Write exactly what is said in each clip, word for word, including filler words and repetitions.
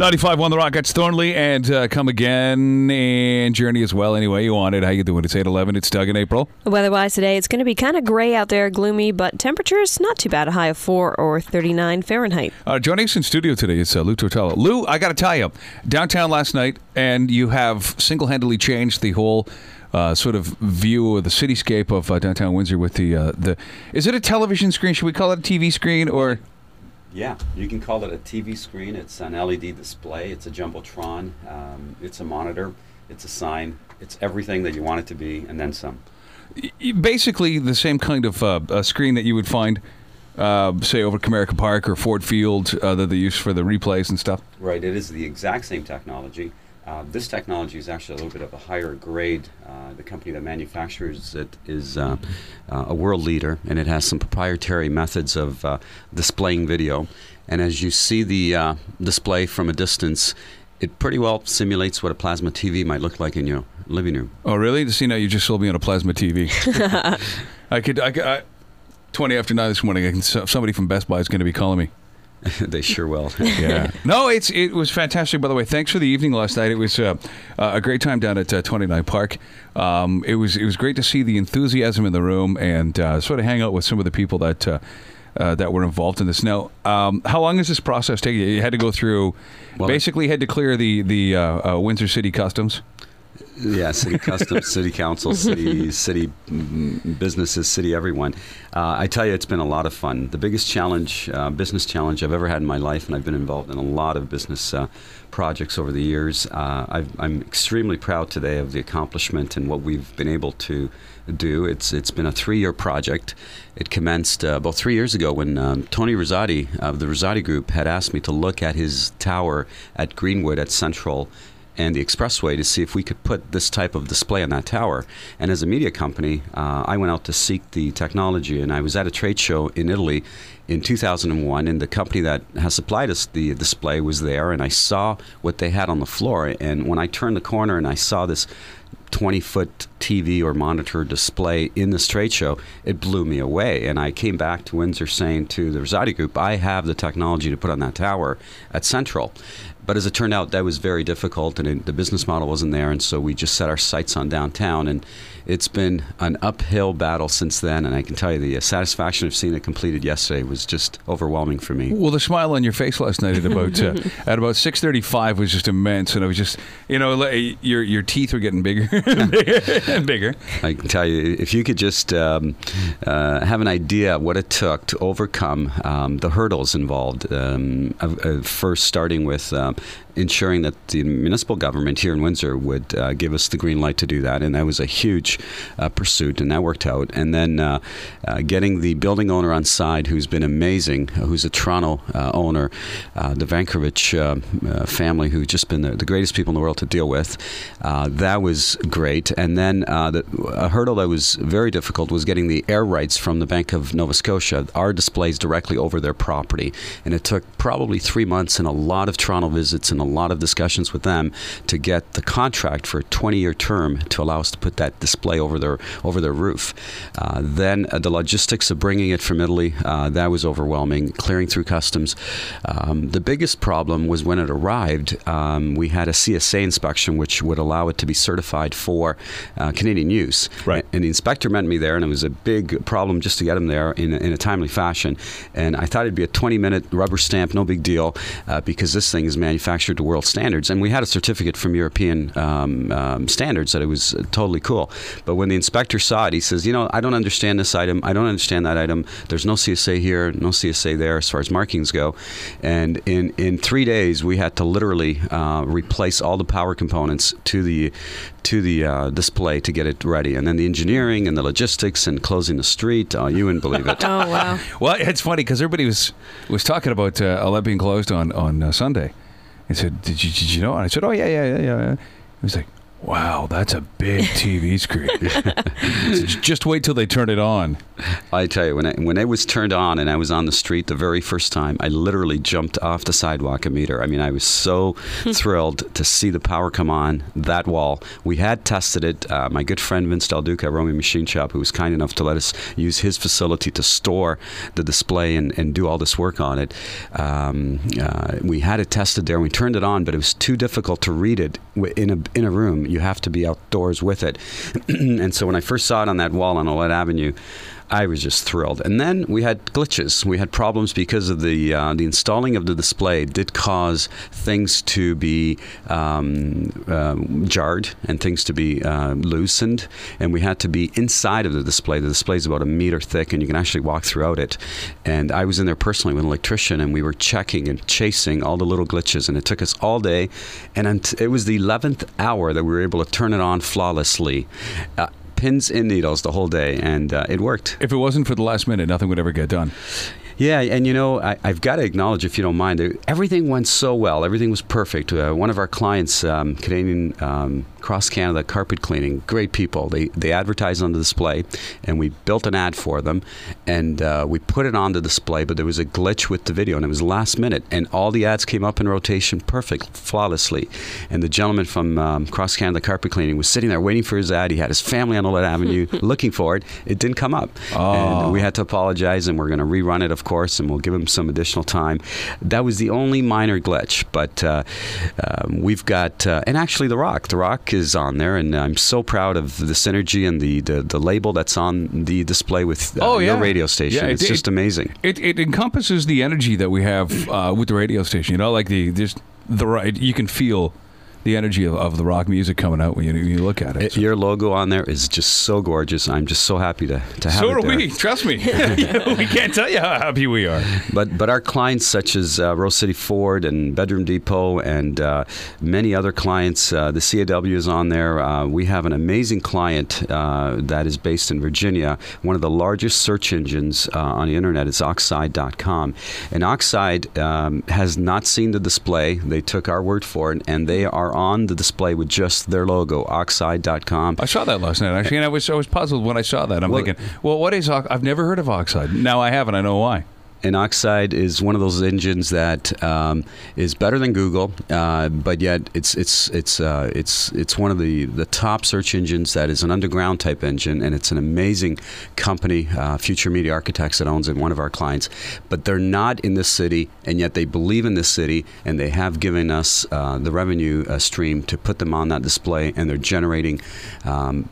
ninety-five one The Rock. That's Thornley and uh, Come Again and Journey as well. Anyway, you want it. How you doing? It's eight eleven. It's Doug in April. Weather-wise today, it's going to be kind of gray out there, gloomy, but temperatures not too bad. A high of four or thirty-nine Fahrenheit. Uh, joining us in studio today is uh, Lou Tortello. Lou, I got to tell you, downtown last night, and you have single-handedly changed the whole uh, sort of view of the cityscape of uh, downtown Windsor with the uh, the. Is it a television screen? Should we call it a T V screen or? Yeah, you can call it a T V screen. It's an L E D display. It's a Jumbotron. Um, it's a monitor. It's a sign. It's everything that you want it to be, and then some. Basically, the same kind of uh, a screen that you would find, uh, say, over Comerica Park or Ford Field uh, that they use for the replays and stuff. Right. It is the exact same technology. Uh, this technology is actually a little bit of a higher grade. Uh, the company that manufactures it is uh, uh, a world leader, and it has some proprietary methods of uh, displaying video. And as you see the uh, display from a distance, it pretty well simulates what a plasma T V might look like in your living room. Oh, really? See, now you just sold me on a plasma T V. I could, I could, I, twenty after nine this morning, I can, somebody from Best Buy is going to be calling me. They sure will. Yeah. No, it's it was fantastic. By the way, thanks for the evening last night. It was uh, uh, a great time down at uh, twenty-nine Park. Um, it was it was great to see the enthusiasm in the room and uh, sort of hang out with some of the people that uh, uh, that were involved in this. Now, um, how long does this process take? You had to go through, well, basically had to clear the the uh, uh, Windsor City Customs. Yeah, city customs, city council, city city businesses, city everyone. Uh, I tell you, it's been a lot of fun. The biggest challenge, uh, business challenge I've ever had in my life, and I've been involved in a lot of business uh, projects over the years. Uh, I've, I'm extremely proud today of the accomplishment and what we've been able to do. It's It's been a three-year project. It commenced uh, about three years ago when um, Tony Rosati of the Rosati Group had asked me to look at his tower at Greenwood at Central and the Expressway to see if we could put this type of display on that tower. And as a media company, uh, I went out to seek the technology, and I was at a trade show in Italy in two thousand one, and the company that has supplied us the display was there, and I saw what they had on the floor. And when I turned the corner and I saw this twenty-foot T V or monitor display in this trade show, it blew me away. And I came back to Windsor saying to the Rosati Group, I have the technology to put on that tower at Central. But as it turned out, that was very difficult, and it, the business model wasn't there, and so we just set our sights on downtown. And it's been an uphill battle since then, and I can tell you the uh, satisfaction of seeing it completed yesterday was just overwhelming for me. Well, the smile on your face last night at about uh, at about six thirty-five was just immense, and I was just, you know, your your teeth were getting bigger and bigger. I can tell you, if you could just um, uh, have an idea what it took to overcome um, the hurdles involved, um, uh, first starting with um, ensuring that the municipal government here in Windsor would uh, give us the green light to do that, and that was a huge uh, pursuit, and that worked out. And then uh, uh, getting the building owner on side, who's been amazing, uh, who's a Toronto uh, owner, uh, the Vankovich uh, uh, family, who've just been the, the greatest people in the world to deal with. Uh, that was great. And then uh, the, a hurdle that was very difficult was getting the air rights from the Bank of Nova Scotia, our displays directly over their property. And it took probably three months and a lot of Toronto visits and a lot of discussions with them to get the contract for a twenty-year term to allow us to put that display over their over their roof. Uh, then uh, the logistics of bringing it from Italy, uh, that was overwhelming, clearing through customs. Um, the biggest problem was when it arrived, um, we had a C S A inspection which would allow it to be certified for uh, Canadian use. Right. And the inspector met me there, and it was a big problem just to get him there in, in a timely fashion. And I thought it'd be a twenty-minute rubber stamp, no big deal, uh, because this thing is manufactured to world standards. And we had a certificate from European um, um, standards that it was uh, totally cool. But when the inspector saw it, he says, you know, I don't understand this item. I don't understand that item. There's no C S A here, no C S A there as far as markings go. And in, in three days, we had to literally uh, replace all the power components to the to the uh, display to get it ready. And then the engineering and the logistics and closing the street, uh, you wouldn't believe it. Oh, wow. Well, it's funny because everybody was was talking about uh, all that being closed on, on uh, Sunday. He said, did you, did you know? And I said, oh, yeah, yeah, yeah, yeah. He was like, wow, that's a big T V screen. Said, just wait till they turn it on. I tell you, when I, when it was turned on and I was on the street the very first time, I literally jumped off the sidewalk a meter. I mean, I was so thrilled to see the power come on that wall. We had tested it. Uh, my good friend Vince Del Duca at Romeo Machine Shop, who was kind enough to let us use his facility to store the display and, and do all this work on it. Um, uh, we had it tested there. We turned it on, but it was too difficult to read it in a in a room. You have to be outdoors with it. And so when I first saw it on that wall on Olette Avenue, I was just thrilled. And then we had glitches. We had problems because of the uh, the installing of the display did cause things to be um, uh, jarred and things to be uh, loosened. And we had to be inside of the display. The display is about a meter thick, and you can actually walk throughout it. And I was in there personally with an electrician, and we were checking and chasing all the little glitches. And it took us all day. And it was the eleventh hour that we were able to turn it on flawlessly. Uh, pins and needles the whole day, and uh, it worked. If it wasn't for the last minute, nothing would ever get done. Yeah, and you know, I, I've got to acknowledge, if you don't mind, everything went so well. Everything was perfect. Uh, one of our clients, um, Canadian um, Cross Canada Carpet Cleaning, great people. They they advertised on the display, and we built an ad for them, and uh, we put it on the display, but there was a glitch with the video, and it was last minute, and all the ads came up in rotation perfect, flawlessly. And the gentleman from um, Cross Canada Carpet Cleaning was sitting there waiting for his ad. He had his family on Olette Avenue looking for it. It didn't come up. Oh. And we had to apologize, and we're going to rerun it, of course, and we'll give him some additional time. That was the only minor glitch, but uh, um, we've got, uh, and actually The Rock. The Rock is on there, and I'm so proud of the synergy and the, the, the label that's on the display with uh, oh, yeah. your radio station. Yeah, it, it's just it, amazing. It, it encompasses the energy that we have uh, with the radio station. You know, like the just the right. You can feel the energy of, of the rock music coming out when you, when you look at it. it so. Your logo on there is just so gorgeous. I'm just so happy to, to have so it there. So are we. Trust me. We can't tell you how happy we are. But but our clients such as uh, Rose City Ford and Bedroom Depot and uh, many other clients, uh, the C A W is on there. Uh, we have an amazing client uh, that is based in Virginia. One of the largest search engines uh, on the internet is Oxide dot com. And Oxide um, has not seen the display. They took our word for it, and they are on the display with just their logo, Oxide dot com. I saw that last night, actually, and I was I was puzzled when I saw that. I'm well, thinking, well, what is Oxide? I've never heard of Oxide. Now I have, and I know why. And Oxide is one of those engines that um, is better than Google, uh, but yet it's it's it's uh, it's it's one of the, the top search engines that is an underground type engine, and it's an amazing company, uh, Future Media Architects, that owns it, one of our clients. But they're not in this city, and yet they believe in this city, and they have given us uh, the revenue uh, stream to put them on that display, and they're generating Um,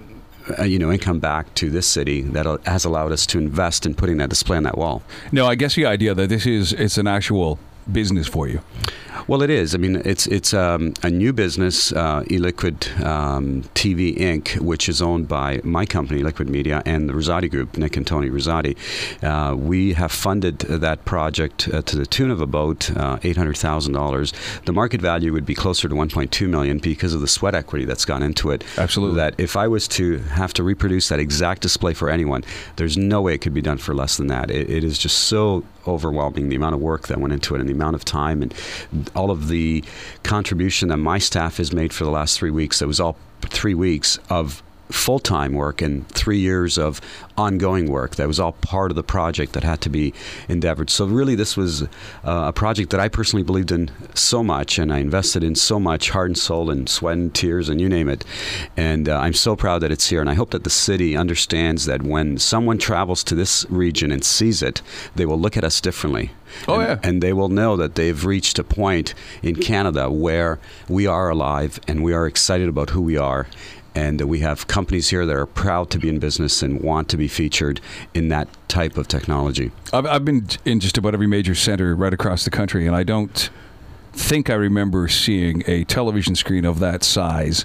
Uh, you know, income back to this city that has allowed us to invest in putting that display on that wall. No, I guess the idea that this is it's an actual business for you. Well, it is. I mean, it's it's um, a new business, uh, eLiquid um, T V Incorporated, which is owned by my company, Liquid Media, and the Rosati Group, Nick and Tony Rosati. Uh, we have funded that project uh, to the tune of about uh, eight hundred thousand dollars. The market value would be closer to one point two million dollars because of the sweat equity that's gone into it. Absolutely. That if I was to have to reproduce that exact display for anyone, there's no way it could be done for less than that. It, it is just so overwhelming, the amount of work that went into it and the amount of time and all of the contribution that my staff has made for the last three weeks. It was all three weeks of full-time work and three years of ongoing work. That was all part of the project that had to be endeavored. So really this was uh, a project that I personally believed in so much, and I invested in so much heart and soul and sweat and tears and you name it. And uh, I'm so proud that it's here, and I hope that the city understands that when someone travels to this region and sees it, they will look at us differently. Oh, and, yeah. and they will know that they've reached a point in Canada where we are alive and we are excited about who we are. And we have companies here that are proud to be in business and want to be featured in that type of technology. I've, I've been in just about every major center right across the country, and I don't think I remember seeing a television screen of that size,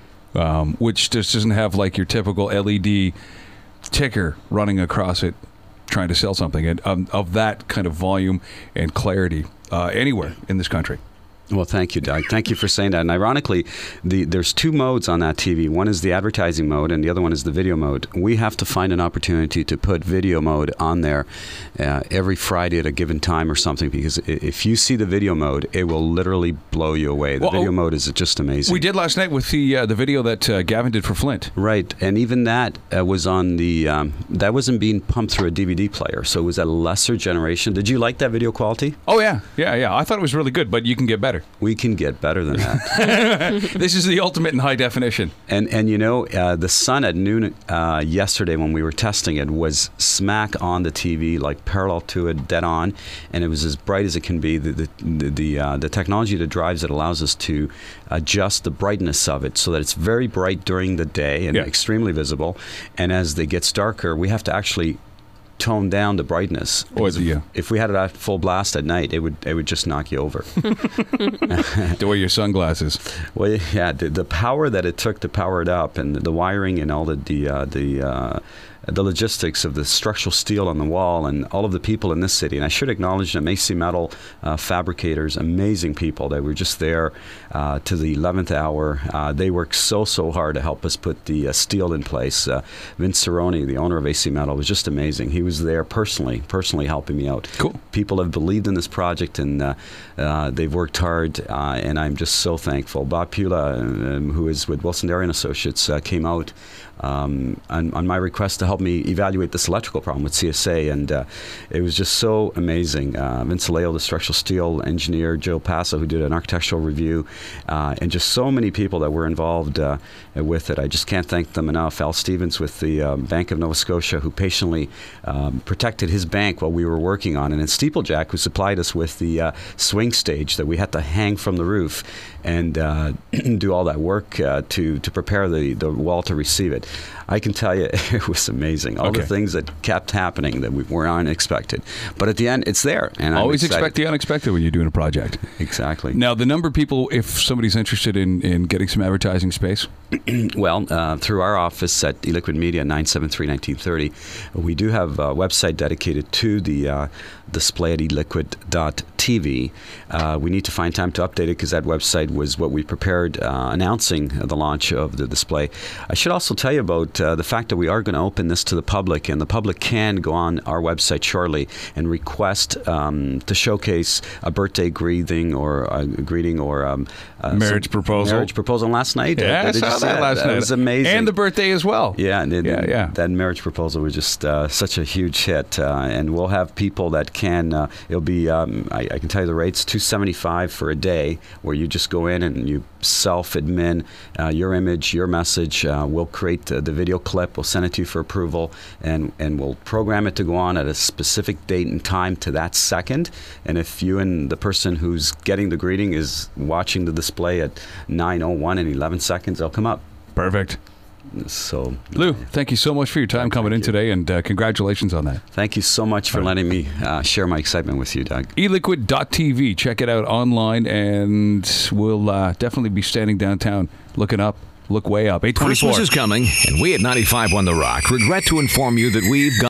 um, which just doesn't have like your typical L E D ticker running across it trying to sell something, and um, of that kind of volume and clarity uh, anywhere in this country. Well, thank you, Doug. Thank you for saying that. And ironically, the, there's two modes on that T V. One is the advertising mode, and the other one is the video mode. We have to find an opportunity to put video mode on there uh, every Friday at a given time or something, because if you see the video mode, it will literally blow you away. The well, video mode is just amazing. We did last night with the uh, the video that uh, Gavin did for Flint. Right, and even that uh, was on the um, that wasn't being pumped through a D V D player, so it was a lesser generation. Did you like that video quality? Oh yeah, yeah, yeah. I thought it was really good, but you can get better. We can get better than that. This is the ultimate in high definition. And and you know, uh, the sun at noon uh, yesterday when we were testing it was smack on the T V, like parallel to it, dead on, and it was as bright as it can be. The the the, the, uh, the technology that drives it allows us to adjust the brightness of it so that it's very bright during the day and yeah. extremely visible. And as it gets darker, we have to actually tone down the brightness. Or the, if, uh, if we had it at full blast at night, it would it would just knock you over. To wear your sunglasses. Well, yeah, the, the power that it took to power it up, and the, the wiring, and all the the uh, the uh, the logistics of the structural steel on the wall, and all of the people in this city. And I should acknowledge them, A C Metal uh, fabricators, amazing people. They were just there uh, to the eleventh hour. Uh, they worked so, so hard to help us put the uh, steel in place. Uh, Vince Cerrone, the owner of A C Metal, was just amazing. He was there personally, personally helping me out. Cool. People have believed in this project, and uh, uh, they've worked hard, uh, and I'm just so thankful. Bob Pula, um, who is with Wilson Darien Associates, uh, came out Um, on, on my request to help me evaluate this electrical problem with C S A, and uh, it was just so amazing. Uh, Vince Aleo, the structural steel engineer, Joe Passo, who did an architectural review, uh, and just so many people that were involved uh, with it. I just can't thank them enough. Al Stevens with the um, Bank of Nova Scotia, who patiently um, protected his bank while we were working on it, and Steeplejack, who supplied us with the uh, swing stage that we had to hang from the roof and uh, do all that work uh, to, to prepare the, the wall to receive it. I can tell you, it was amazing. All okay. the things that kept happening that we were unexpected. But at the end, it's there. And always I'm expect the unexpected when you're doing a project. Exactly. Now, the number of people, if somebody's interested in, in getting some advertising space? Well, uh, through our office at eLiquid Media, nine seven three, one nine three zero, we do have a website dedicated to the uh, display at eliquid dot t v. Uh, we need to find time to update it because that website was what we prepared uh, announcing the launch of the display. I should also tell you about uh, the fact that we are going to open this to the public, and the public can go on our website shortly and request um, to showcase a birthday greeting or a greeting or um, uh, marriage proposal. Marriage proposal last night. Yeah, uh, I saw that last that night. It was amazing. And the birthday as well. Yeah, and it, yeah, yeah. that marriage proposal was just uh, such a huge hit, uh, and we'll have people that can. Uh, it'll be. Um, I, I can tell you the rates: two seventy-five for a day, where you just go in and you self-admin uh, your image, your message. Uh, we'll create uh, the video clip. We'll send it to you for approval, and and we'll program it to go on at a specific date and time to that second. And if you and the person who's getting the greeting is watching the display at nine oh one and eleven seconds, they'll come up. Perfect. So, Lou, thank you so much for your time coming in today, and uh, congratulations on that. Thank you so much for letting me uh, share my excitement with you, Doug. eliquid dot t v. Check it out online, and we'll uh, definitely be standing downtown looking up. Look way up. eight twenty-four. Christmas is coming, and we at ninety-five point one The Rock regret to inform you that we've got